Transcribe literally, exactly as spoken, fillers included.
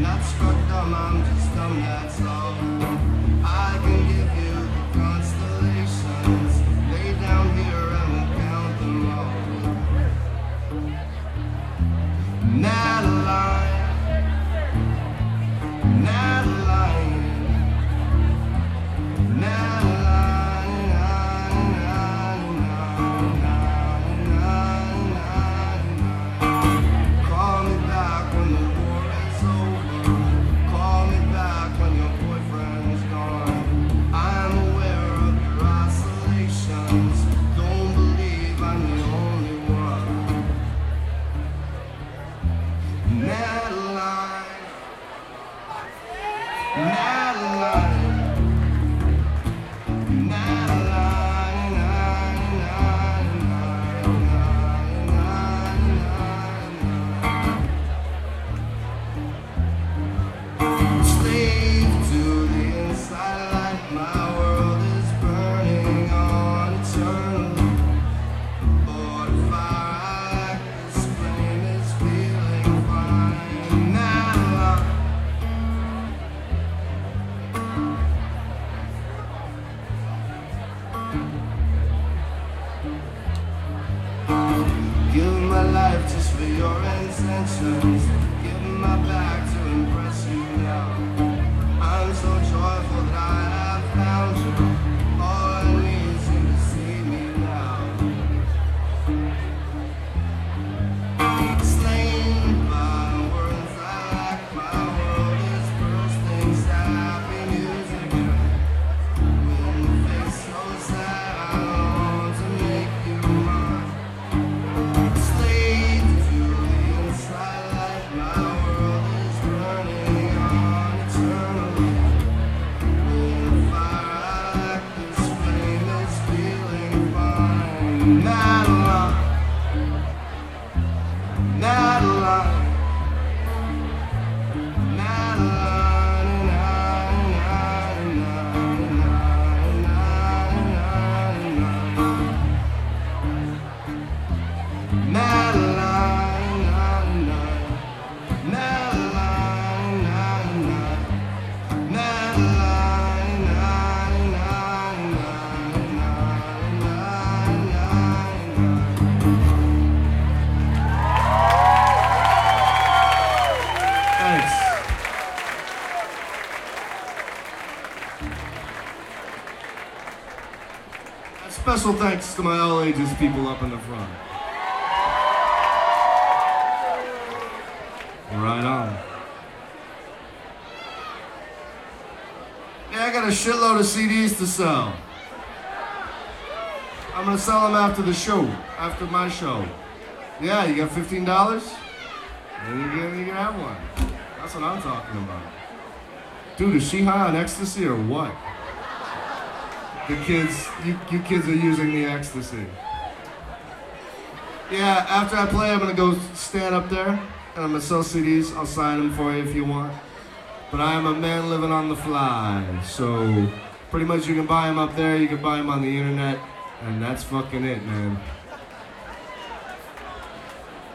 not struck dumb, I'm just dumb, that's all. I can give you the constellations. Lay down here and we'll count them all. Madeline, Madeline, Madeline. Call me back when the war is over. Call me back when your boyfriend's gone. I'm aware of your oscillations. Don't believe I'm the only one. Madeline, Madeline, Madeline. Slave to the inside light, my world is burning on eternally. Lord, fire, I like this flame is feeling fine. Madeline. Give my life just for your intentions. Give my back to impress you now. I'm so joyful that I have found you. All I need is you to see me now. Slain by words I lack, my world is bursting, sappy music. When you face so sad, I long to make you mine. Slave to the inside light, my world is burning on eternally. When the fire I like this flame is feeling fine. Madeline, Madeline, Thanks. Special thanks to my all ages people up in the front. Right on. Yeah, I got a shitload of C Ds to sell. I'm gonna sell them after the show, after my show. Yeah, you got fifteen dollars? Then you can, you can have one. That's what I'm talking about. Dude, is she high on ecstasy or what? The kids, you, you kids are using the ecstasy. Yeah, after I play, I'm gonna go stand up there and I'm gonna sell C Ds. I'll sign them for you if you want. But I am a man living on the fly, so pretty much you can buy them up there, you can buy them on the internet, and that's fucking it, man.